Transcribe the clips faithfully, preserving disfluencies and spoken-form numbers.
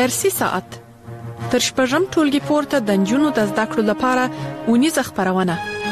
درسي ساعت تر شپږم ټولګي پورته د نجونو د زده کړو لپاره اونیزه خپرونه.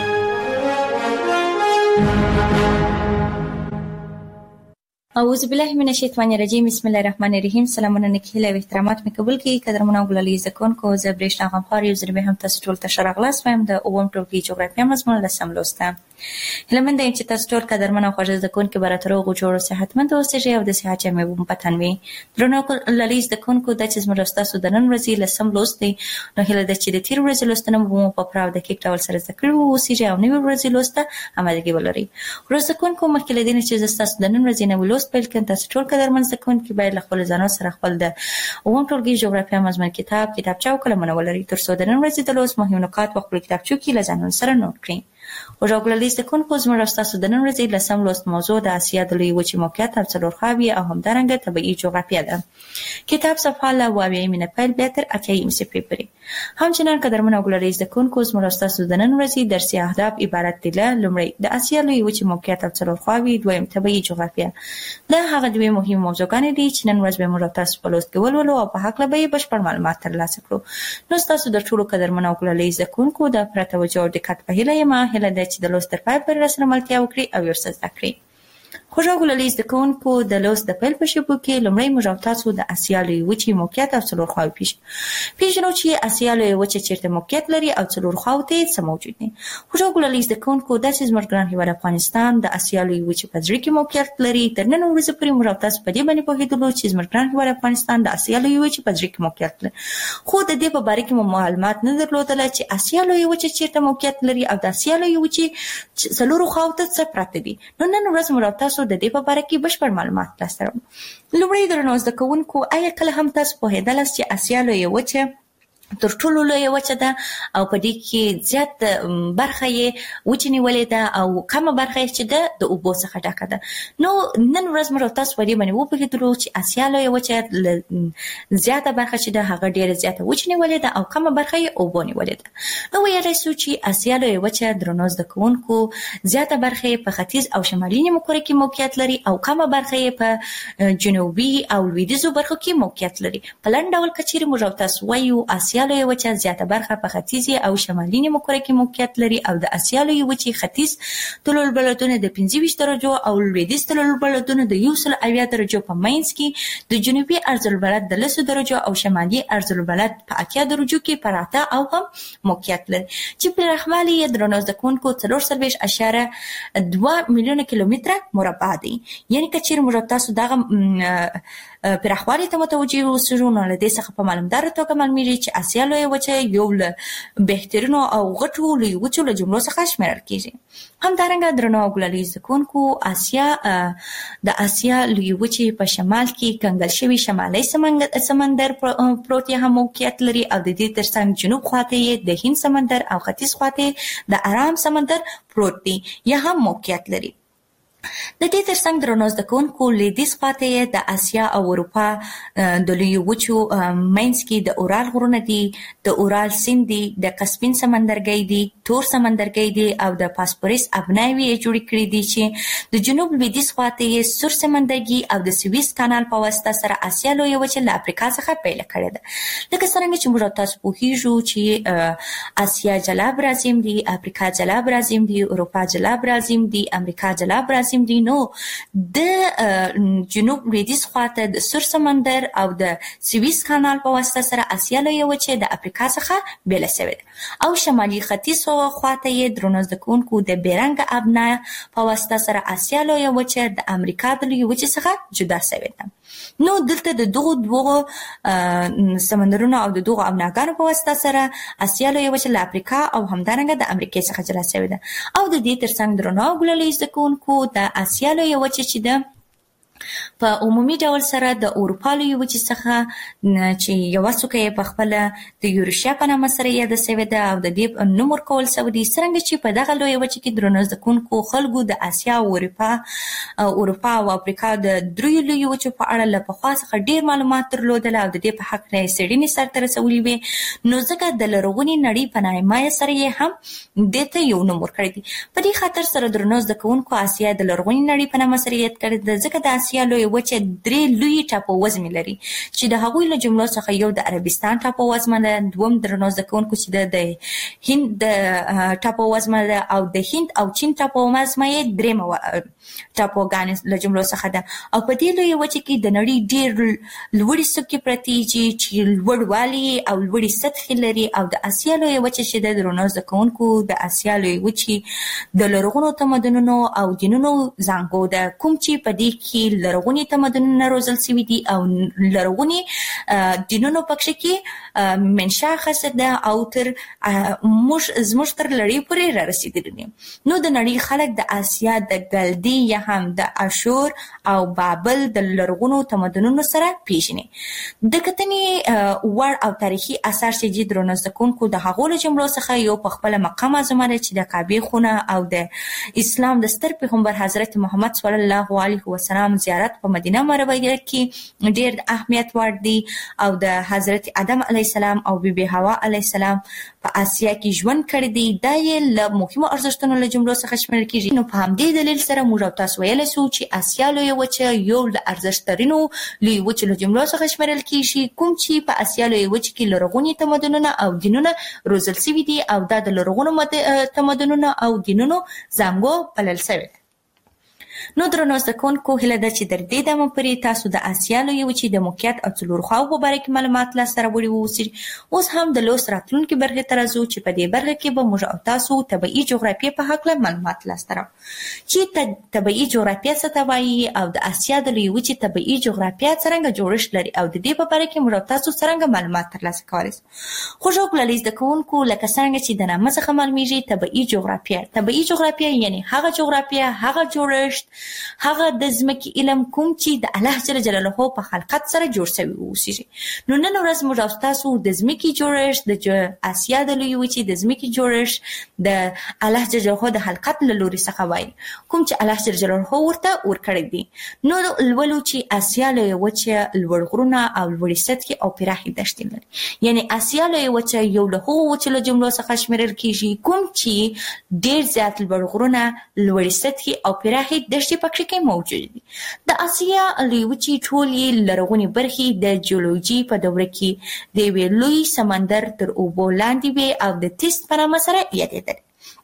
اعوذ بالله من الشیطان الرجیم. بسم الله الرحمن الرحیم. سلامونه نکهله و احترامات می قبول کی قدرمن او ګلالي زکونکو زبرشنا غمخوار یو زربه هم تاسو ټول ته شرغلاس وایم د اووم ټولګي جغرافیه مضمون لسم لوسته. هلمند چې تاسو ټول قدرمن او خوږ زکونکو براترو غو جوړ صحتمند اوسئ او د صحت مې وم پتنوي. درنو ګلالي زکونکو د چې زمرستا سودنن ورزي لسم لوستي نو هله د چې د تیر ورزي لوستنه مو په پراو د کیک ډول سره ذکر اوسئ او نو ورزي لوسته امادګي ولري. ورزه زکونکو مخکې لدین چې زستا سودنن ورزي نه ولوست پیل کړه تاسو ټول قدرمن زکونکو باید خپل ځانو سره خپل د اووم ټولګي جغرافیه مضمون کتاب کتابچه او قلمونه ولري تر څو د نن ورځې د لوست مهم نکات په خپل کتابچو کې لزانون سره نوٹ کړئ. او راغلي زکونکو زموږ تاسو د نن ورځې لسم لوست موضوع د اسیا د لوی وچې موقعیت او څلور خاوي او همدارنګه طبيعي جغرافیه ده. کتاب صفحه لا واوی من پیل بهتر اتیم صفحه پرې همچنان قدرمن اوغلري زکونکو زموږ تاسو د نن ورځې درسي اهداف عبارت دي له لومړی د اسیا لوی وچې موقعیت او څلور خاوي دویم طبيعي جغرافیه. دا هغه دوی مهم موضوعګان دي چې نن ورځ به موږ تاسو په لوست کې ولولو او په حق لبه بشپړ معلومات ترلاسه کړو. نو تاسو د ټولو قدرمن اوغلري زکونکو د پرتوجه او دقت په هیله یم هله د چې د لوست تر پای پورې راسره ملتیا وکړي او ورسره زده کړئ. خوږو لالي زکونکو د لوست د پیل په شپو کې لومړی موږ تاسو د اسیا لوی وچې موقعیت او څلور خواوې پیش پیژنو چې اسیا لوی وچې چیرته موقعیت لري او څلور خواوې ته څه موجود دي. خوږو لالي زکونکو د زموږ ګران هیواد افغانستان د اسیا لوی وچې په ځای کې موقعیت لري. تر نن ورځې پورې موږ تاسو په دې باندې پوهیدلو چې زموږ ګران هیواد افغانستان د اسیا لوی وچې په ځای کې موقعیت لري. خو د دې په اړه کې معلومات نه درلودل چې اسیا لوی وچې چیرته موقعیت لري او د اسیا لوی وچې څلور خواوې ته څه پراته دي. نو نن ورځ موږ تاسو د دې په اړه کې بشپړ معلومات ترلاسه کړئ. لومړی درنو زده کوونکو آیا کله هم تاسو پوهېدل چې اسیا لوی وچه تر ټولو لویه وچه ده او په دې کې زیات برخه یې وچې نیولې ده او کمه برخه یې چې ده د اوبو څخه ډکه ده. نو نن ورځ موږ تاسو په دې باندې وپوهېدلو چې اسیا لویه وچه زیاته برخه چې ده هغه ډېره زیاته وچې نیولې ده او کمه برخه یې اوبو نیولې ده. نو ویلی سو چې اسیا لویه وچه درنو زده کوونکو زیاته برخه یې په ختیځ او شمالي نیمهکره کې موقعیت لري او کمه برخه یې په جنوبي او لویدیځو برخو کې موقعیت لري. په لنډ ډول که چیرې موږ تاسو وایو اسیا لویه وچه زیاته برخه په ختیځ او شمالي نیمهکره کې موقعیت لري او د اسیا لویې وچې ختیځ طول البلدونه د پنځه ویشت درجو او لویدیځ طول البلدونه د یو سل اویا درجو په منځ کې د جنوبي عرض البلد د لسو درجو او شمالي عرض البلد په اتیا درجو کې پراته او هم موقعیت لري چې پراخوالی یې درنو زده کوونکو څلور څلوېښت اعشاریه دوه میلیونه کیلومتره مربع دی. یعنې که چیرې موږ تاسو دغه پراخوالی ته متوجه اوسو نو له دې څخه په معلومداره توګه معلومیږي چې اسیا لویه وچه یو له بهترینو او غټو لوی وچو له جملو څخه شمیرل کیږي. همدارنګه درنو ګلالي زکونکو اسیا د اسیا لوی وچې په شمال کې کنګل شوی شمالي سمندر پروت هم موقعیت لري او د دې ترڅنګ جنوب خواته یې د هند سمندر او ختیځ خواته د ارام سمندر پروت دی یا هم موقعیت لري. د دې ترڅنګ درنو زده کوونکو لویدیځ خواته یې د اسیا او اروپا د لویو وچو منځ کې د اورال غرونه دي، د اورال سیند دي، د کسپین سمندرګی دي، تور سمندرګی دي او د فاسفورس ابناوي یې جوړې کړي دي چې د جنوب لویدیځ خواته یې سور سمندرګي او د سویس کانال په واسطه سره اسیا لویه وچه له افریقا څخه پیل کړې ده. لکه څرنګه چې موږ تاسو پوهیږو چې اسیا جلا برازیم دي، افریقا جلا برازیم دي، اروپا جلا برازیم دي، امریکا جلا برازیم دي. نو د جنوب لویدیځ خواته د سور سمندر او د سویس کانال په واسطه سره اسیا لویه وچه د افریقا څخه بیله شوې ده او شمالي ختیځ خواته یې درنو زده کوونکو د بیرنګ ابنا په واسطه سره اسیا لویه وچه د امریکا د لویې وچې څخه جدا شوې ده. نو دلته د دغو دوه سمندرونو او د دغو ابناګانو په واسطه سره اسیا لویه وچه له افریقا او همدارنګه د امریکې څخه جلا شوې ده او د دې ترڅنګ درنو ګلالي زده کوونکو د اسیا لویه وچه چې ده په عمومي ډول سره د اروپا لویې وچې څخه چې یوه څوکه یې په خپله د یوریشیا په نامه سره یاده شوې ده او د دې نوم ورکول شوی دی څرنګه چې په دغه لویه وچه کې درنو زده کوونکو خلکو د اسیا او اروپا اروپا او افریقا د دریو لویو وچو په اړه له پخوا څخه ډېر معلومات درلودل او د دې په حق نه څېړنې سرته رسولې وې نو ځکه د لرغونې نړۍ په نامه سره یې هم دې ته یو نوم ورکړی دی. په دې خاطر سره درنو زده کوونکو اسیا د لرغونې نړۍ په نامه سره یاد کړی ده ځکه د اسیا اسیا لوی وچه درې لوی ټاپووزمې لري چې د هغوی له جملو څخه یو د عربستان ټاپووزمه ده، دوم درنو زده کوونکو چې د هند د ټاپووزمه ده او د هند او چین ټاپووزمه یې درېیمه ټاپوګانې له جملو څخه ده. او په دې لوی وچه کې د نړۍ ډېر لوړې څوکې پرتې دي چې لوړوالی او لوړې سطحې لري. او د اسیا لوی وچه چې د درنو زده کوونکو د اسیا لوی وچې د لرغونو تمدنونو او دینونو زانګو ده، کوم چې په دې کې لرغوني تمدنونه روزل شوي دي او لرغوني دینونو پکښې کې منشا اخیستې ده او تر موږ زموږ تر لړۍ پورې را رسېدلي دي. نو د نړۍ خلک د اسیا د ګلدي یا هم د اشور او بابل د لرغونو تمدنونو سره پیژني. د کتنې وړ او تاریخي اثار چې دي درنو زده کوونکو د هغو له جملو څخه یو په خپله مکه معظمه ده چې د کعبې خونه او د اسلام د ستر پیغمبر حضرت محمد صلی الله علیه وسلم زیارت په مدینه منوره کې ډېر د اهمیت وړ دی. او د حضرت آدم علیه السلام او بیبي حوا علیه السلام په اسیا کې ژوند کړی دی. دا یې له مهمو ارزښتونو له جملو څخه شمیرل کېږي. نو په همدې دلیل سره موږ او تاسو ویلی سو چې اسیا لویه وچه یو له ارزښتترینو لویې وچې له جملو څخه شمیرل کېږي، کوم چې په اسیا لویه وچې کې لرغوني تمدنونه او دینونه روزل شوي دي او دا د لرغونو تمدنونو او دینونو زانګو بلل شوی. نو درنو زده کوونکو هیله ده چې تر دې دمه پورې تاسو د اسیا لویې وچې د موقعیت او څلورو خواوو په باره کې معلومات لاسته راوړي واوسئ. اوس هم د لوست راتلونکې برخې ته راځو چې په دې برخه کې به موږ او تاسو طبیعي جغرافیې په هکله معلومات لاسته راوړو چې طبیعي جغرافیه څه ته وایي او د اسیا د لویې وچې طبیعي جغرافیه څرنګه جوړښت لري او د دې په باره کې موږ او تاسو څرنګه معلومات ترلاسه کولی شو. خوږو ګلالي زده کوونکو لکه څرنګه چې د نامه څخه معلومیږي طبیعي جغرافیه طبیعي جغرافیه یعنې هغه جغرافیه هغه جوړښت هغه د ځمکې علم کوم چې د الله جل جلاله په خلقت سره جوړ شوی اوسېږي. نو نن ورځ موږ او تاسو د ځمکې جوړښت د اسیا د لویې وچې د ځمکې جوړښت د الله جل جلاله د خلقت له لوري څخه وایي کوم چې الله جل جلاله ورته ورکړی دی. نو لولو چې اسیا لویه وچه لوړ غرونه او لوړې سطحې او پراخې دښتې لري. یعنې اسیا لویه وچه یو له هغو وچو له جملو څخه شمیرل کېږي کوم چې ډېر زیات لوړ غرونه لوړې سطحې او پراخې دښتې پکښې کې موجود دي. د اسیا لویې وچې ټولې لرغونې برخې د جیولوژي په دوره کې د یوې لوی سمندر تر اوبو لاندې وې او د تیست په نامه سره یادېدل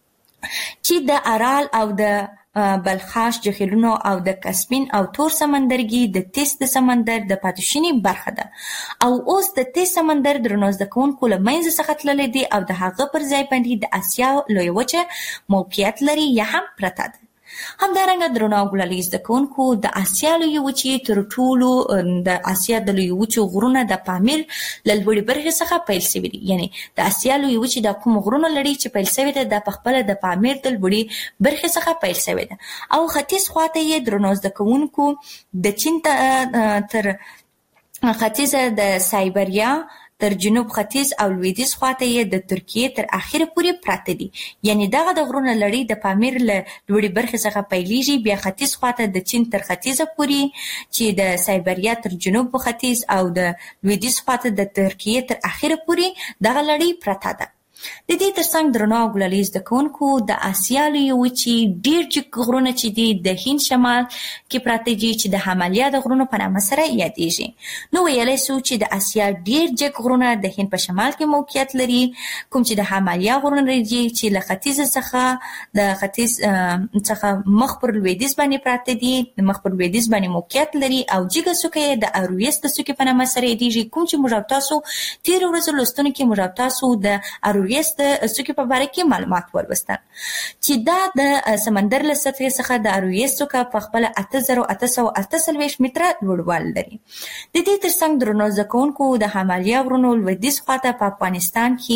چې د ارال او د بلخاش جهیلونو او د کسپین او تور سمندرګي د تیست د سمندر د پاتې برخه ده. او اوس د تیست سمندر درنو زده کوونکو له منځه څخه تللی دی او د هغه پر ځای باندې د اسیا لویه وچه موقعیت لري یا هم پرته ده. همدارنګه درنو ګلالي زده کوونکو د اسیا لویې وچې تر ټولو د اسیا د لویې وچو غرونه د پامیر له لوړې برخې څخه پیل شوي دي. یعنې د اسیا لویې وچې دا کوم غرونه لري چې پیل شوې ده دا په خپله د پامیر د لوړې برخې څخه پیل شوې ده. او ختیځ خواته یې درنو زده کوونکو د چین تر ختیځه د سایبریا تر جنوب ختیځ او لویدیځ خواته یې د ترکیې تر اخره پورې پراته دي. یعنې دغه د غرونه لړۍ د پامیر له لوړې برخې څخه پیلیږي، بیا ختیځ خواته د چین تر ختیځه پورې چې د سایبریا تر جنوب ختیځ او د لویدیځ خواته د ترکیې تر اخره پورې دغه لړۍ پراته ده. د دې ترڅنګ درنو ګلالي زده کوونکو د اسیا لویې وچې ډېر جګ غرونه چې دي د هند شمال کې پراته دي چې د همالیا د غرونو په نامه سره یادېږي. نو ویلی سو چې د اسیا ډېر جګ غرونه د هند په شمال کې موقعیت لري کوم چې د همالیا غرونه لري چې له ختیځ څخه د ختیځ څخه مخ پر لویدیځ باندې پراته دي مخ پر لویدیځ باندې موقعیت لري او جګه څوکه یې د ارویس د څوکې په نامه سره یادېږي کوم چې موږ او تاسو تېرو ورځو لوستونو کې موږ او تاسو د ارویس د څوکې په باره کې معلومات ولوستل چې دا د سمندر له سطحې څخه د ارویس څوکه په خپله اته زره اته سوه اته څلوېښت متره لوړوالی لري. د دې ترڅنګ درنو زده کوونکو د همالیا غرونو لویدیځ خواته په افغانستان کې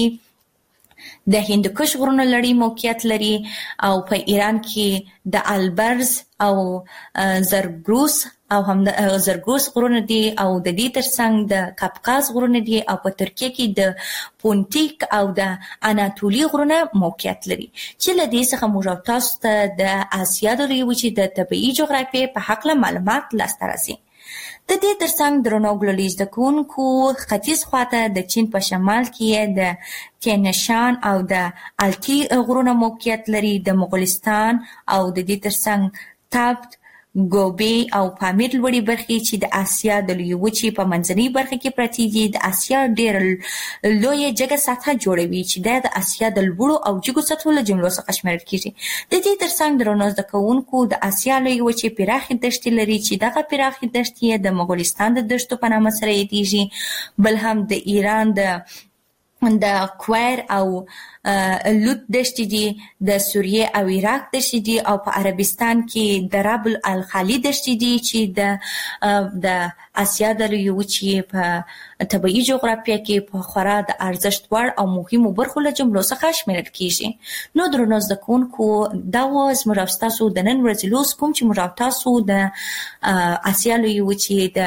د هندوکش غرونو لړۍ موقعیت لري او په ایران کې د البرز او زرګروس او هم د زرګروس غرونه دي او د دې ترڅنګ د کاپکاز غرونه دي او په ترکیه کې د پونټیک او د اناتولي غرونه موقعیت لري چې له دې څخه موږ تاسو ته د اسیا د لویې وچې د طبیعي جغرافیې په هکله معلومات لاسته راځي. د دې ترڅنګ درنو ګلالي زده کوونکو ختیځ خواته د چین په شمال کې د تینشان او د التی غرونه موقعیت لري، د مغولستان او د دې ترڅنګ تابت ګوبي او پامیر لوړې برخې چې د آسیا د لویې وچې په منځنۍ برخه کې پرتې دي د آسیا ډېر لویه جګه سطحه جوړوي چې د آسیا د لوړو او جګو سطحو له جملو څخه شمیرل کیږي. د دې ترڅنګ درنو زده کوونکو د آسیا لویې وچې پراخې دښتې لري چې دغه پراخې دښتې د مغولستان د دښتو په نامه سره یادېږي، بل هم د ایران د د کویر او لوت دشتې دي، د سوریه او عراق دشتې دي، او په عربستان کې د رب الخالی دشتې دي چې د د آسیا د لویې وچې په طبیعي جغرافیه کې په خورا د ارزښت وړ او مهمو برخو له جملو څخه شمیرل کیږي. نو درنو زده کوونکو دا و زموږ او ستاسو د نن ورځې لوست کوم چې موږ او تاسو د آسیا لویې وچې د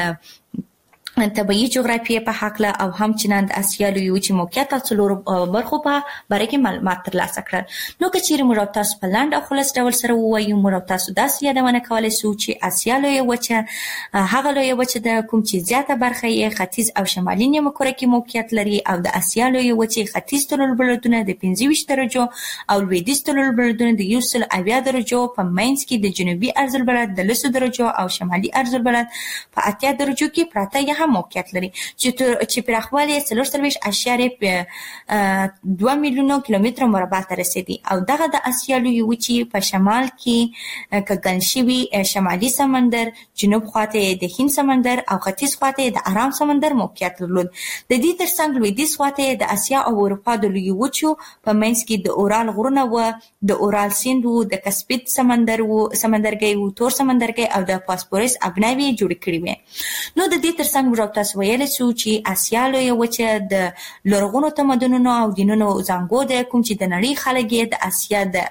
طبیعي جغرافیه په حقله او همچنان د آسیا لویې وچې موقعیت او څلورو برخو په باره کې معلومات ترلاسه کړل. نو که چیرې موږ او تاسو په لنډ او خلاص ډول سره ووایو، موږ او تاسو داسې یادونه کولی شو چې آسیا لویې وچه هغه لویه وچه ده کوم چې زیاته برخه یې ختیځ او شمالي نیمه کره کې موقعیت لري، او د آسیا لویې وچې ختیځ طولالبلدونه د پنځه ویشت درجو او لویدیځ طولالبلدونه د یو سل اویا درجو په منځ کې د جنوبي عرضالبلد د لسو درجو او شمالي عرضالبلد په اتیا درجو کې پراته یې موقعیت لري چې چې پراخوالی یې څلور څلوېښت اعشاریه دوه میلیونه کیلومتره مربع ته رسیدي. او دغه د آسیا لویې وچې په شمال کې کږن شوي شمالي سمندر، جنوب خواته د هند سمندر او ختیځ خواته د ارام سمندر موقعیت درلود. د دې ترڅنګ لویدیځ خواته د آسیا او اروپا د لویې وچو په منځ کې د اورال غرونه و، د اورال سیند و، د کسپید سمندر و سمندرګي و، تور سمندرګي او د فاسفورس ابناوي جوړ کړي وي. نو د دې ترڅنګ موږ تاسو ویل شو چې آسیا لویه وچه د لرغونو تمدنونو او دینونو زانګو ده، کوم چې د نړۍ خلک یې د آسیا د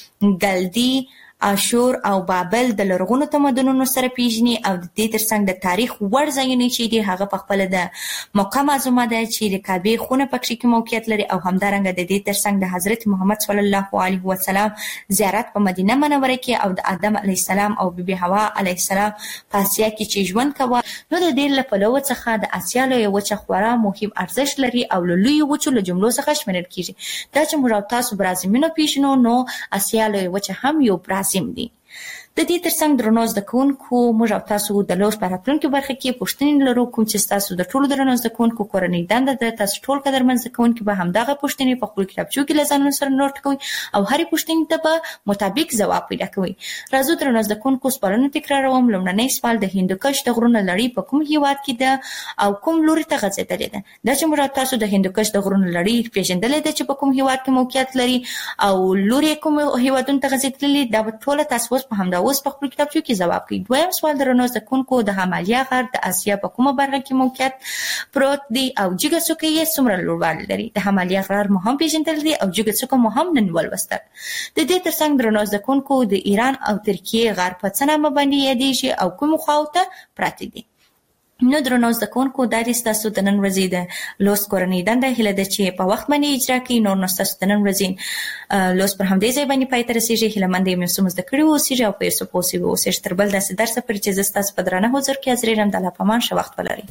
ګلدي، آشور او بابل د لرغونو تمدنونو سره پیژني، او د دې ترڅنګ د تاریخ وړ ځایونه چې دي هغه په خپل د موقع معلومه ده چې د کعبه خونه پکې کې موقعیت لري، او همدارنګه د دې ترڅنګ د حضرت محمد صلی الله علیه وسلم زیارت په مدینه منوره کې او د آدم علیه السلام او بیبي حوا علیه السلام په آسیا کې چې ژوند کاوه. نو د دې له پلوه څخه د آسیا لویه وچه خورا مهم ارزښت لري او له لویو وچو له جملو څخه شمیرل کیږي. دا چې موږ تاسو برازیمینو پیژنو، نو آسیا لویه وچه هم یو برازیم دی. د دې ترڅنګ درنو زده کوونکو موږ او تاسو د لوست په راتلونکي برخه کې پوښتنې لرو، کوم چې تاسو د ټولو درنو زده کوونکو کورنۍ دنده ده. تاسو ټول قدرمن زده کوونکي به همدغه پوښتنې په خپل کتابچو کې له ځانونو سره نوٹ کوئ او هرې پوښتنې ته به مطابق ځواب پیدا کوئ. راځو درنو زده کوونکو سوالونه تکراروم. لومړنی سوال د هندوکش د غرونو لړۍ په کوم هیواد کې ده او کوم لوري ته غځېدلې ده؟ دا چې موږ تاسو د هندوکش د غرونو لړۍ پیژندلې ده چې په کوم هیواد کې موقعیت لري او لوري کوم هیوادونو ته غځېدلې، دا به ټول تاسو په همدا اوس په خپل کتابچو کې جواب کړئ. دویم سوال درنو زده کوونکو د همالیا غر د آسیا په کومه برخه کې موقعیت پروت دی او جګه څوکه یې څومره لوړوالی لري؟ د همالیا غر مو هم پیژندل دي او جګه څوکه مو هم نن ولوستل. د دې ترڅنګ درنو زده کوونکو د ایران او ترکیې غر په څه نامه باندې یادېږي او کوم خواو ته پراته دي؟ نو درنو زده کوونکو دا دې ستاسو د نن ورځې د لوست کورنۍ دنده هیله ده چې په وخت باندې اجرا کړئ. نور نو ستاسو د نن ورځې لوست پر همدې ځای باندې پای ته رسېږي. هیله مند یم چې زده کړي اوسېږي او په یو څه پوه شوي اوسېږي. تر بل داسې درسه پورې چې زه ستاسو په درانه حضور کې حاضر یم. د الله په امان ښه وخت ولرئ.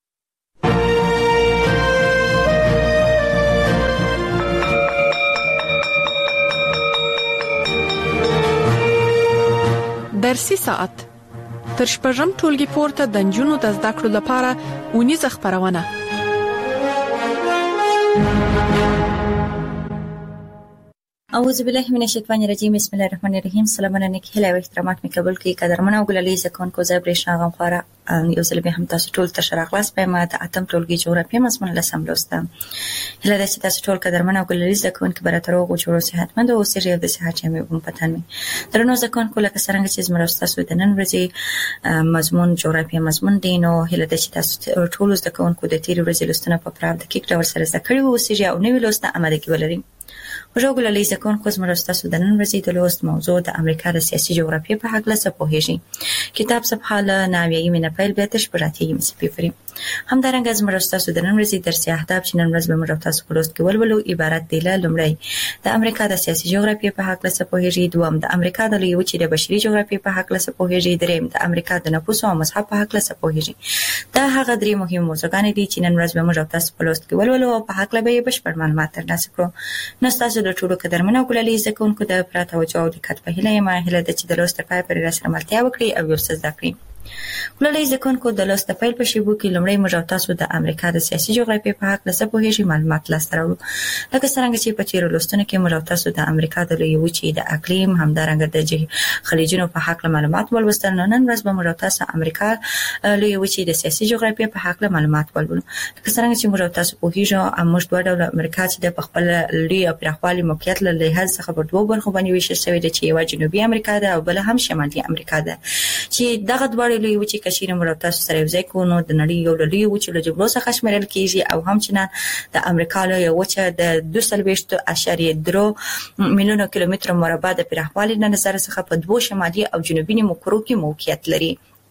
درسي ساعت تر شپږم ټولګي پورته د نجونو د زده کړو لپاره اونیزه خپرونه. اعوذ بالله من الشیطان الرجیم. بسم الله الرحمن الرحیم. سلامونه نیک هیله او احترامات مې قبول کړئ. قدرمنه او ګلالي زکونکو زبرېښنا غمخواره یو ځل به هم تاسو ټول ته ښه راغلاست. په ما د اتم ټولګي جغرافیه مضمون لسم لوستم. هیله ده چې تاسو ټول قدرمنه او ګلالي زکونکو به راته روغ او جوړ او صحتمند اوسئ او د صحت جامې هم پتن وي. درنو زکونکو لکه څنګه چې زموږ تاسو د نن ورځې مضمون جغرافیه مضمون دی، نو هیله ده چې تاسو ټول زکونکو د تیر ورځې لوستنه په پراخ دقیق ډول سره زده کړئ او اوسئ او نوې لوستنه آمادګي ولرئ. خوږو ګلالي زکونکو زموږ تاسو د نن ورځې د لوست موضوع د امریکا د سیاسي جغرافیې په هکله څه پوهیږئ. کتاب صفحه له نوي نه پیل بیا تر شپږاتیمې صفحې پورې. همدارنګه زموږ تاسو د نن ورځې درسي اهداف چې نن ورځ به موږ تاسو په لوست کې ولولو عبارت دي له لومړی د امریکا د سیاسي جغرافیې په هکله څه پوهیږئ، دوم د امریکا د لویې وچې د بشري جغرافیې په هکله څه پوهیږئ، دریم د امریکا د نفوس او مذهب په هکله څه پوهیږئ. دا هغه درې مهم موضوعګانې دي چې نن ورځ به موږ تاسو په لوست کې ولولو او په هکله به یې بشپړ معلومات ترلاسه کړو. نو تاسو د د ټولو قدرمنو ګلالي زکونکو د پراتوجو او دقت په هیله ما هیله د چې د لوست پای پر رسره ملتیا وکړي او یو څه زده کړئ. ګلالي زکونکو د لوست پیل په شیبو کې لومړی موږ تاسو د امریکا د سیاسي جغرافیې په حق لسه په هیڅ معلومات لاسته راوړو. لکه څنګه چې په تیر لوستونو کې موږ تاسو د امریکا د لوی وچې د اقلیم همدارنګه د خلیجونو په حق معلومات ولوستل. نن ورځ به موږ تاسو امریکا لوی وچې د سیاسي جغرافیې په حق معلومات ولولو. لکه څنګه چې موږ تاسو په هیڅ موږ دوه ډول امریکا چې د خپل لوی او پراخوالي موقعیت له لحاظ څخه په دوه برخو باندې ویشل شوی دی چې یو جنوبي امریکا ده او بل هم شمالي امریکا ده چې دغه دوه لوی وچې کشیر موږ تاسو سره یو ځای کوو نو د نړۍ یو لوی وچې له جملو څخه شمیرل کیږي او همچنان د امریکا له وچه د دوه سوه شپږ اعشاریه درې میلیونه کیلومتر مربع د پراخوالي نه نظر څخه په دوه شمالي او جنوبي نیمکرو کې موقعیت لري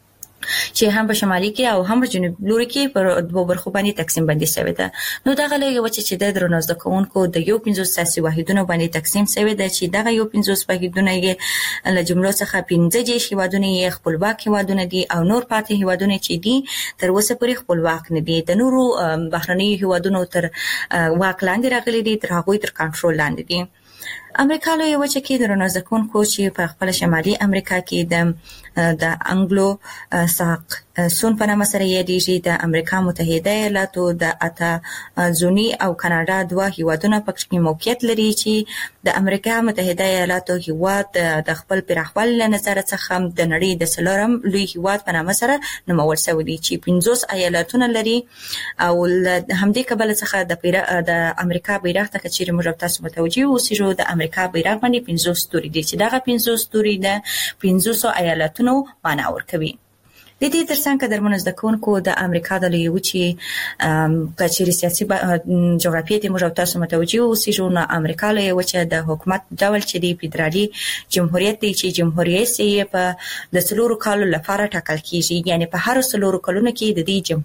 چې هم په شمالي کې او هم په جنوب لوري کې په دوه برخو باندې تقسیم بندي شوی ده. نو دغه له یو چې د درنو زده کوونکو د یو پنځوس سیاسي واحدونو باندې تقسیم شوی ده چې دغه یو پنځوس واحدونه یې له جملو څخه پنځه جې هیوادونه یې خپلواک هیوادونه دي او نور پاتې هیوادونه چې دي تر اوسه پورې خپلواک نه دي. د نورو بهرني هیوادونو تر واک لاندې راغلي دي، تر هغوی تر کنټرول لاندې دي. امریکا له یو چې کې درنو زده کوونکو چې په خپل شمالي امریکا کې د د انګلو ساق سون په نامه سره یادېږي. د امریکا متحده ایالاتو د اتا زونی او کاناډا دوه هیوادونه پکې موقعیت لري چې د امریکا متحده ایالاتو هیواد د خپل پراخوالي له نظر څخه د نړۍ د څلورم لوی هیواد په نامه سره نومول شوی دی چې پنځوس ایالاتونه لري او همدې کبل څخه د د امریکا بیرغ ته چې موږ تاسو متوجي اوسئ د امریکا بیرغ باندې پنځوس ستوري دي چې دغه پنځوس ستوري د پنځوس ایالاتونو معنا ورکوي. د دې ترڅنګ قدرمنو زده کوونکو د امریکا د لوی وچې په چیرې سیاسي جغرافیې ته موږ تاسو متوجي اوسئ نو امریکا لوی وچې د حکومت ډول چې دی فدرالي جمهوریت دی چې جمهوریت یې په د څلورو کالو لپاره ټاکل کیږي. یعنی په هر څلورو کلونو کې د دې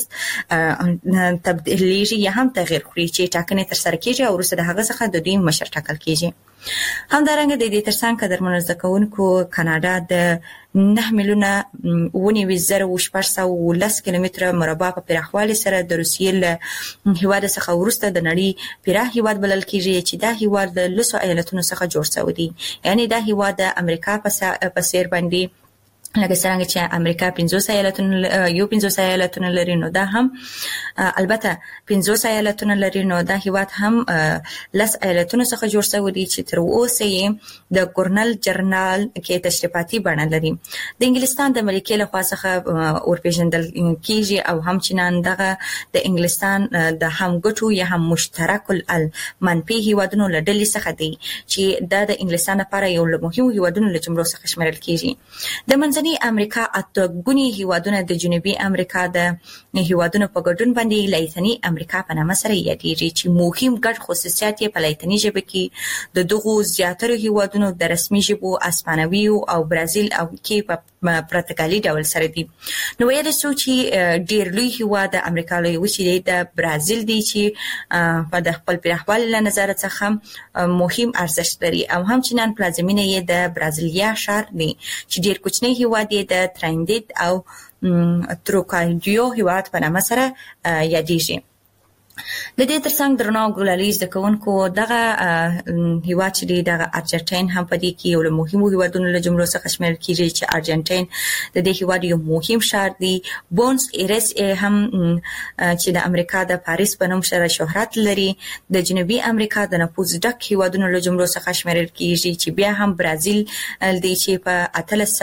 جمهوریت تبدیلیږي یا هم تغییر خوري چې ټاکنې تر سره کیږي او وروسته د هغه څخه د دوی مشر ټاکل کیږي. همدارنګه د دې ترڅنګ قدرمنو زده کوونکو کاناډا د نه میلیونه ونیوي زره او شپږ سوه ولس کیلومتره مربع په پراخوالي سره د روسیې له هیواد څخه وروسته د نړۍ پراخ هیواد بلل کیږي چې دا هیواد د لسو ایالتونو څخه جوړ شوی دی. یعنی دا هیواد د امریکا په څیر باندې لکه څنګه چې امریکا پنځوس ایالتونه یو پنځوس ایالتونه لري نو دا هم البته پنځوس ایالتونه لري نو دا هیواد هم لس ایالتونو څخه جوړ شوی دی چې تر اوسه یې د ګورنل جنرال کې تشریفاتي بڼه لري. د انګلستان د ملکې لخوا څخه ورپېژندل کیږي او همچنان دغه د انګلستان د همګټو یا هم مشترک المنفي هیوادونو له ډلې څخه دی چې دا د انګلستان لپاره یو له مهمو هیوادونو له جملو څخه شمیرل کیږي. د منځنۍ امریکا اته ګونی هیوادونه د جنوبي امریکا د هیوادونو په ګډون باندې لایتنی امریکا په نامه سره یادېږي چې مهم ګډ خصوصیات یې په لایتنی ژبه کې د دغو زیاتره هیوادونو د رسمي ژبو اسپانوي او برازیل او کې په پرتګالي ډول سره دي. نو ویل شو چې ډیر لوی هیواد د امریکا لوی وچې د برازیل دی چې په د خپل پراخوالي له نظر څخه مهم ارزښت لري او همچنان پلازمینه یې د برازیلیا ښار دی چې ډیر کوچنی هیواد د ترایندید او تروکایډیو هیواد په نامه سره یادېږي. د دې ترڅنګ درنو ګلالي زده کوونکو دغه هیواد چې دغه ارجنټاین هم په دې کې یو له مهمو هیوادونو له جملو څخه شمیرل کیږي چې ارجنټاین د دې هیواد یو مهم ښار دی. بونس ایرس هم چې د امریکا د پاریس په نوم سره شهرت لري د جنوبي امریکا د نفوذ ډک هیوادونو له جملو څخه شمیرل کیږي چې بیا هم برازیل دی چې په اتلس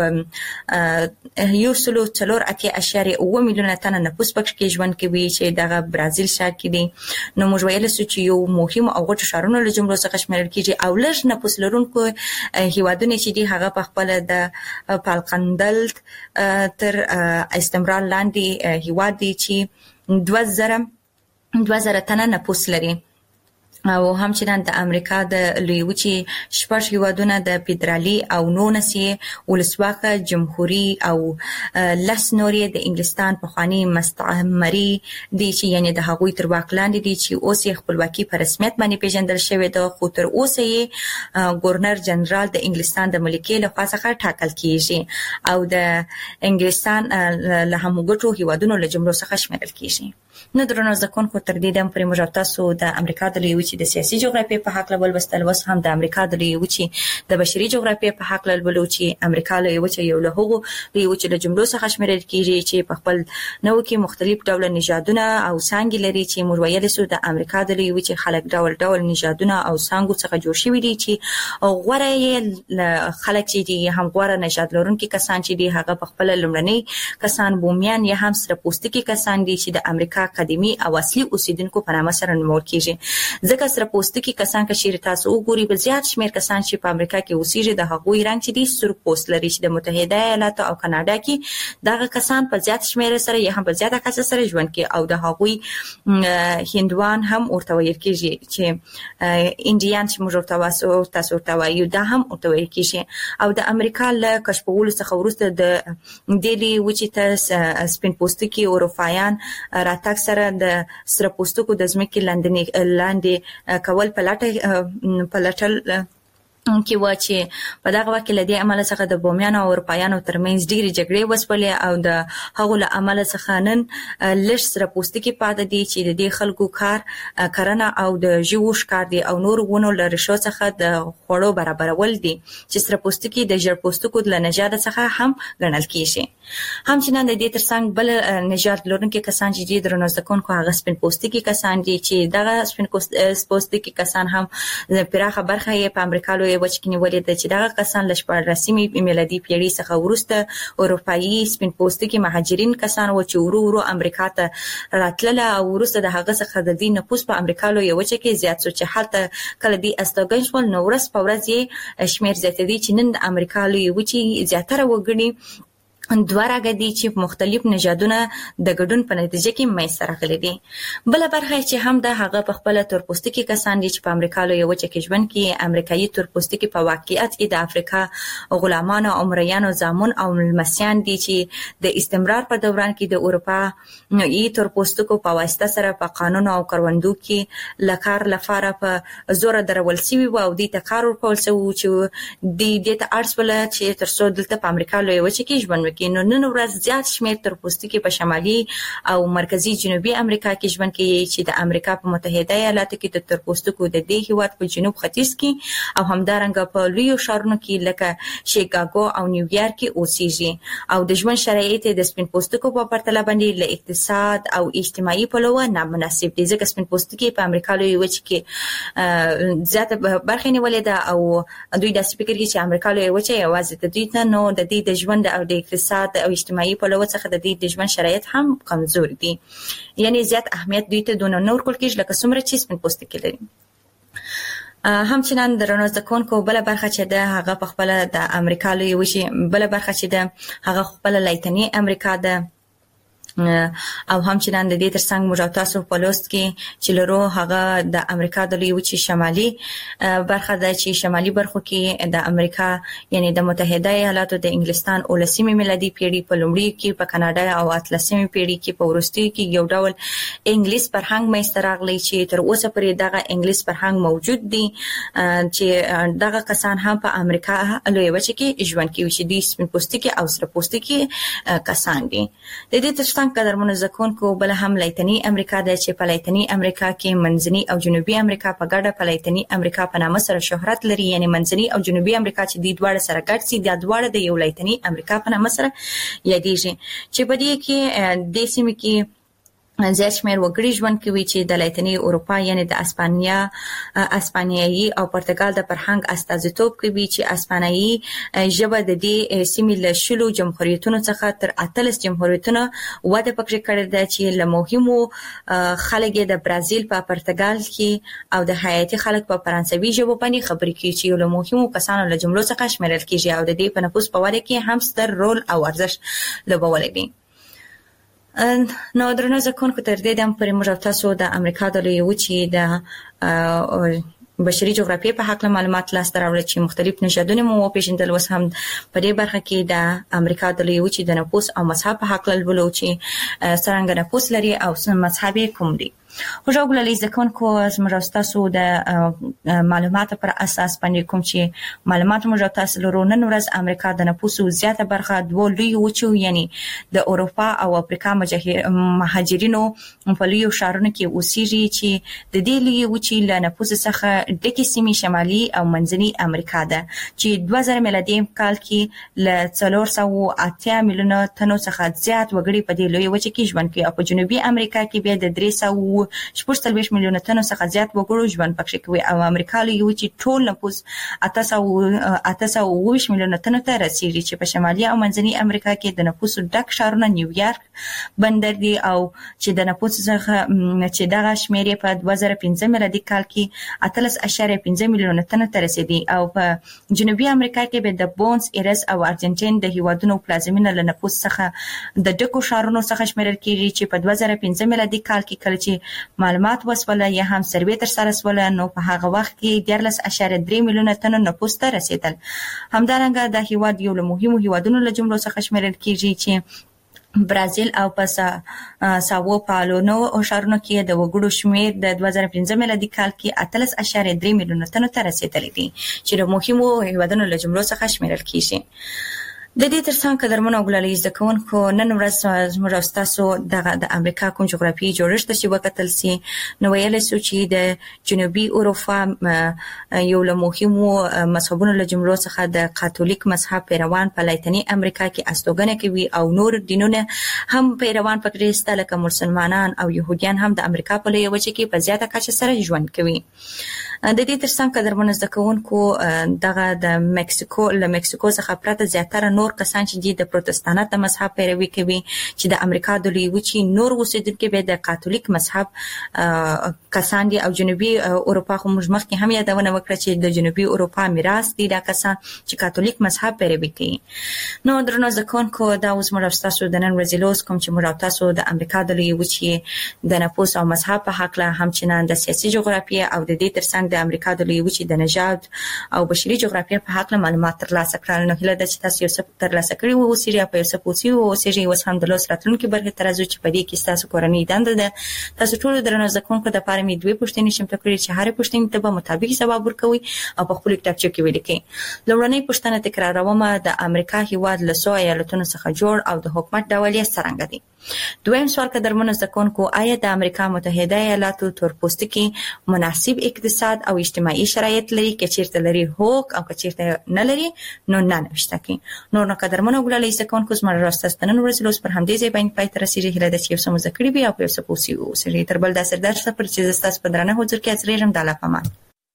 سوه یو سلو څلور اتیا اعشاریه اووه میلیونه تنه نفوس پکې ژوند کوي چې دغه برازیل ښار کې دي. نو موږ ویل چې یو مهم او غټ ښارونه له جملو څخه شمیرل کیږي او لږ نفوس لرونکو هیوادونه چې دي هغه په خپل د پالقندل تر استمرار لاندې هیواد دي چې دوه زره دوه زره تنه نفوس لري او همچنان د امریکا د لوی وچې شپږ هیوادونه د فدرالي او نولس ولسواکه جمهوریت او لس نورې د انګلستان پخواني مستعمري دي چې یعنی د هغوی تر واک لاندې دي چې اوس یې خپلواکي په رسمیت باندې پیژندل شوې ده خو تر اوسه یې ګورنر جنرال د انګلستان د ملکې لخوا څخه ټاکل کیږي او د انګلستان له همغټو هیوادونو له جملو څخه شمیرل کیږي. نو درنو ځکونکو تر دې دم پرې موږ تاسو د امریکا د لوی وچې د سیاسي جغرافیې په حق لول وستل وس هم د امریکا د لوی وچې د بشري جغرافیې په حق لول چې امریکا لوی وچې یو له هغو لوی وچې له جملو څخه شمیرل کیږي چې په خپل نو کې مختلف ډول نژادونه او څنګه لري چې موږ ویل سو د امریکا د لوی وچې خلک ډول ډول نژادونه او څنګه څخه جوړ شوي دي چې غوړه خلک چې دي هم غوړه نژاد لرونکي کسان چې دي هغه په خپل لمړني کسان بومیان یا هم سره پوستکي کسان دي چې د امریکا قديمي او اصلي اوسیدونکو په نامه سره نومول کیږي ځکه سره پوستکي کسان که شیر تاسو وګوري بل زیات شمیر کسان چې په امریکا کې اوسېږي د هغوی رنګ چې دي سور پوست لري چې د متحده ایالاتو او کاناډا کې دغه کسان په زیات شمیر سره یا هم په زیاته کسه سره ژوند کوي او د هغوی هندوان هم ورته ویل کیږي چې انډیان چې موږ ورته واسو تاسو ورته وایو دا هم ورته ویل کیږي او د امریکا له کشفولو څخه وروسته د ډیلی وچې ته سپین پوستکي اروپایان راتګ سره د سره پوستکو د ځمکې لاندې لاندې کول په لټه په لټل کې و چې په دغه وخت کې لدی عمل څخه د بومیانو او اروپایانو ترمنځ ډېری جګړې وسپلې او د هغو له عمل څخه نن لږ سره پوستکي پاتې دي چې د دې خلکو کار کرنه او د ژوو ښکار دي او نور ونو له ریښو څخه د خوړو برابرول دي چې سره پوستکي د ژړ پوستکو د نژاد څخه هم ګڼل کیږي هم چې نن د دې ترڅنګ بل نژاد لرونکي کسان چې د رنځدونکو هغه سپین پوستکي کسان دي چې دغه سپین پوستکي کسان هم د پراخه برخه یې په امریکا لوی وچ کې نیولې ده چې دغه کسان لشپړ رسمي میلادي پیړۍ څخه وروسته اروپایي سپین پوستکي مهاجرین کسان و چې ورو ورو امریکا ته راتلل او وروسته د هغه څخه د دې نفوس په امریکا لوی وچ کې زیات شو چې حالت کله دی استوګنج ول نو ورځ په ورځ یې شمیر زیاتېدی چې نن د امریکا لوی وچ زیاتره وګړي دوه راغلي چې مختلف نژادونه د ګډون په نتیجه کې مېسره راغلي دي بل برخه چې هم د هغه په خپل تورپوستکي کسان دي چې په امریکا لوی وچه کې ژوند کوي امریکایي تورپوستکي په واقعیت کې د افریقا غلامانو او مریانو زامن او ملمسیان دي چې د استمرار په دوران کې د اروپا نوي تورپوستکو په واسطه سره په قانون او کروندو کې لکار لپاره په زور درول شوی او د تکرار کول شو چې د دې ته ارسول چې تر څو دلته په امریکا لوی وچه کې ژوند کې نو نن ورځ زیات شمیر تورپوستکي په شمالي او مرکزی جنوبي امریکا کې ژوند کوي چې د امریکا په متحده ایالاتو کې د تورپوستکو د دې هیواد په جنوب ختیځ کې او همدارنګه په لویو ښارونو کې لکه شیکاګو او نیویارک کې اوسېږي او د ژوند شرایط د سپین پوستکو په پرتله باندې له اقتصاد او اجتماعي پلوه نامناسب دي ځکه سپین پوستکي په امریکا لوی وچ کې زیات برخه نیولې ده او دوی د فکر کوي چې امریکا لوی وچ یوازې د دوی ته نو د دې د ژوند او د اقتصاد او اجتماعي په لور څخه د دې د ژوند شرایط هم کمزور دي یعنی زیات اهمیت دوی ته دونه نور کول کېږي لکه څومره چې سپین پوستکي لري هم چې نن درنو ځکونکو بل برخه چې د هغه په خپل د امریکا لوی وشي بل برخه چې د هغه خپل لایتنی امریکا ده او هم چې نن د دې ترڅنګ موږ تاسو په لوست کې چې لرو هغه د امریکا د لوی وچې شمالي برخه ده چې شمالي برخو کې د امریکا یعنی د متحده ایالاتو د انګلستان اولسمه میلادي پیړۍ په لومړي کې په کاناډا او اتلسمه پیړۍ کې په وروستي کې یو ډول انګلیس فرهنګ مېستر راغلی چې تر اوسه پورې دغه انګلیس فرهنګ موجود دی چې دغه کسان هم په امریکا لوی وچې کې ژوند کوي چې د سپین پوستکي او سره پوستکي کسان دي د دې ترڅنګ قدرمنو ځکونکو بل هم لایتنی امریکا د چې په لایتنی امریکا کې منځنی او جنوبي امریکا په ګډه په لایتنی امریکا په نامه سره شهرت لري یعنی منځنی او جنوبي امریکا چې د دواړه سره ګډ سي د دواړه د یو لایتنی امریکا په نامه سره یادېږي چې په دې کې د سیمې کې زیات شمیر وګړي ژوند کوي چې د لاتینی اروپا یعنی د اسپانیا اسپانیایی او پرتګال د فرهنګ استازیتوب کوي چې اسپانیایی ژبه د دې سیمې له شلو جمهوریتونو څخه تر اتلس جمهوریتونو وده پکې کړې ده چې له مهمو خلک د برازیل په پرتګال کې او د هایتي خلک په فرانسوي ژبه باندې خبرې کوي چې له مهمو کسانو له جملو څخه شمیرل کیږي او د دې په نفوس په وده کې هم ستر رول او ارزښت لوبولی دی. نو درنو ځکونکو تر دې دم پرې موږ تاسو د امریکا د لوی وچې د بشري جغرافیې په حق معلومات لاسته راوړل چې مختلف نژادونه مو پیژندل وس هم په دې برخه کې د امریکا د لوی وچې د نفوس او مذهب په حق لولو چې څنګه نفوس لري او څنګه مذهب کوم دي. خو ګلالي ځکه کو زموږ تاسو د معلوماتو پر اساس باندې کوم چې معلومات موږ تاسو لرو نن ورځ امریکا د نفوسو زیاته برخه دوه لوی وچو یعنی د اروپا او افریقا مهاجرینو په لوی شهرونو کې اوسېږي چې د دې لوی وچی له نفوس څخه ډکه سیمې شمالي او منځني امریکا ده چې دوه زره میلادي کال کې له څلور سوه اتیا میلیونه تنو څخه زیات وګړي په دې لوی وچه کې ژوند کوي او په جنوبي امریکا کې بیا د درې سوه شپږ میلیونه تنو څخه زیات وګړي ژوند پکې کوي او امریکا لوی وچی ټول نفوس اته سوه اته سوه اووه میلیونه تنو ته رسیدي چې په شمالي او منځني امریکا کې د نفوس ډک ښارونه نیویارک بندر دی او چې د نفوس څخه چې دغه شمیر په دوه زره پنځه میلادي کال کې اتلس اشاریه پنځه میلیونه تنو ته رسیدي او په جنوبي امریکا کې به د بونس ایرس او ارجنټاین د هیوادونو پلازمینه له نفوس څخه د ډکو ښارونو څخه شمیرل کیږي چې په دوه زره پنځه میلادي کال کې کله چې معلومات وسوله یا هم سروې تر سره وسوله نو په هغه وخت کې دیارلس اشاریه درې میلیونه تنو نفوس ته رسیدل. همدارنګه د هیواد یو له مهمو هیوادونو له جملو څخه شمیرل کیږي چې برازیل او پس ساو پاولو نو ښارونو کې د وګړو شمیر د دوه زره پنځه میلادي کال کې اتلس اشاریه درې میلیونه تنو ته رسیدلی دی چې د مهمو هیوادونو له جملو څخه شمیرل کیږي. د دې ترڅنګ قدرمنو ګلالي زکونکو نن ورځ زموږ تاسو د امریکا کوم جغرافي جوړښت چې وکتل سي نو ویل سو چې د جنوبي اروپا یو له مهمو مذهبونو له جملو څخه د کاتولیک مذهب پیروان په لاتینی امریکا کې استوګنه کوي او نور دینونه هم پیروان پکې ستل لکه مسلمانان او يهوديان هم د امریکا په لوی وچه کې په زیاته کچه سره ژوند کوي. د دې ترڅنګ قدرمنو زکونکو دغه د مکسیکو له مکسیکو څخه پرته زیاتره نور کسان چې د پروتستانت مذهب پیروي کوي چې د امریکا د لوی وچې نور اوسیدونکو به د کاتولیک مذهب کسان دي او جنوبي اروپا خو موږ مخکې هم یادونه وکړه چې د جنوبي اروپا میراث دي د کسان چې کاتولیک مذهب پیروي کوي. نو درنو زکونکو دا اوس موږ تاسو د نن ورځې لوس کوم چې موږ تاسو د امریکا د لوی وچې د نفوس او مذهب په حق له همچنان د سیاسي جغرافیه او د دې ترڅنګ د امریکا د لوی وچې د نژاد او بشري جغرافیه په حق له معلومات ترلاسه کړل. نو هله د تاسو یو څه ترلاسه کړی وو سیریه په څه پوسی وو سیریه وس هم د لوس راتلونکو برخه ترازو چې په دې کې تاسو کورنۍ دنده ده تاسو ټول درنو زکونکو د پاره می دوه پښتنې شم تکړی چې هر پښتنې ته به مطابق جواب ورکوي او په خپل کتابچه کې ولیکي. لومړنۍ پښتنه تکراروم د امریکا هیواد له سو ایالتونو څخه جوړ او د حکومت ډول یې څنګه دی. دویم سوال که درمنو زکونکو آیا د امریکا متحده ایالاتو تورپوستکي مناسب اقتصاد او اجتماعي شرایط لري که چیرته لري هوک او که چیرته نه لري نو نه نوشته کی نو نو که درمنو ګلالي زکونکو زما راستستنن ورزلوس پر همدې ځای باندې پای تر رسیدي هله د چیف سم ذکر بیا په څه پوسی او سری تر بل د سردار څخه پر چې زستاس پدرانه حضور کې اڅریرم د الله پامان.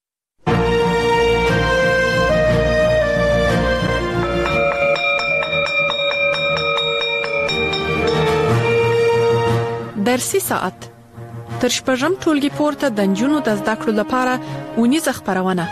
درسي ساعت تر شپږم ټولګي پورته د نجونو د زده کړو لپاره ونیزه خبرونه.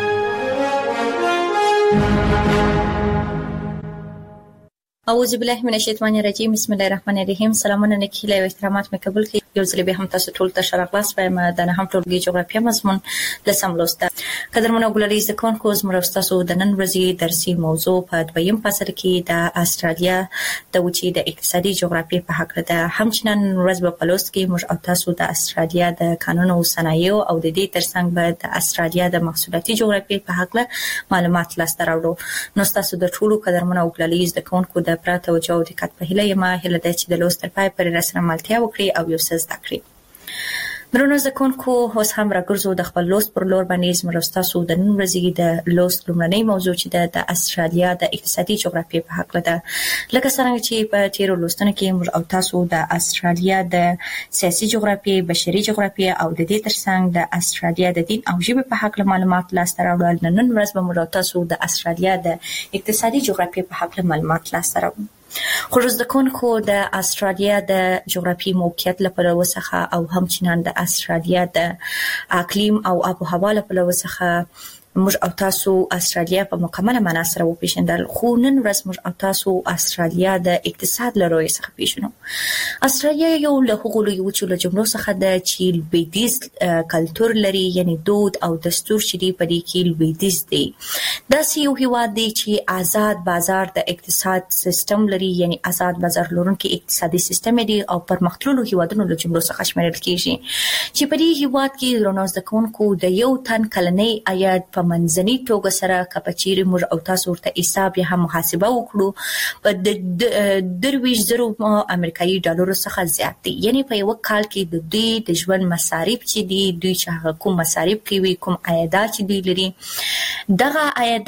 اعوذ بالله من الشیطان الرجیم بسم الله الرحمن الرحیم. سلامونه نکیله او احترامات مې قبول کړئ. یو ځل به هم تاسو ټول ته شرقلاس وایم د نه هم ټولګي جغرافیه مضمون لسم لوسته. قدرمنو ګلالي زکونکو زموږ تاسو د نن ورځې درسي موضوع په دویم فصل کې د استرالیا د وچې د اقتصادي جغرافیه په حق ده. همچنان ورځ په پلوست کې موږ او تاسو د استرالیا د قانون او صنایع او د دې ترڅنګ به د استرالیا د محصولاتي جغرافیه په حق معلومات لاسته راوړو. نو تاسو د ټولو قدرمنو ګلالي زکونکو د پراته توجه او دقت په هیله یم هله د چې د لوست تر پای پر رسنه ملتیا وکړي او یو څه زده کړئ. درنو زکونکو اوس هم راګرځو د خپل لوست پر لور باندې زموږ تاسو د نن ورځې د لوست لومړنۍ موضوع چې د د استرالیا د اقتصادي جغرافیه په حق ده. لکه څنګه چې په تیرو لوستونو کې موږ او تاسو د استرالیا د سیاسي جغرافیه بشري جغرافیه او د دې ترڅنګ د استرالیا د دین او ژبې په حق معلومات لاسته راوړل. نن ورځ به موږ تاسو د استرالیا د اقتصادي جغرافیه په حق معلومات لاسته راوړو. خو زدهکونکو د استرالیا د جغرافي موقعیت لپاره وسخه او همچنان د استرالیا د اقلیم او آب و هوا لپاره وسخه موږ او تاسو استرالیا په مکمله معنا سره وپیژندل. خو نن ورځ موږ او تاسو استرالیا د اقتصاد لروي څخه پیژنو. استرالیا یو له هغو لویو له جملو څخه د چې لویدیز کلچر لري، یعنی دود او دستور چې دی په دې کې لویدیز دی. داسې یو هیواد دی چې آزاد بازار د اقتصاد سیستم لري، یعنی آزاد بازار لرونکي اقتصادي سیستم دی او پرمختللو هیوادونو له جملو څخه شمیرل کیږي چې په دې هیواد کې درنو زده کوونکو د یو تن کلنۍ عاید په منځنۍ توګه سره کپچيري موږ او تاسو ورته حساب یا هم محاسبه وکړو په د درویش زرو امریکایي ډالرو څخه زیات دی، یعنی په یو کال کې د دوی د ژوند مصارف چې دي، دوی چې کوم مصارف کوي، کوم عایدات چې دوی لري، دغه عاید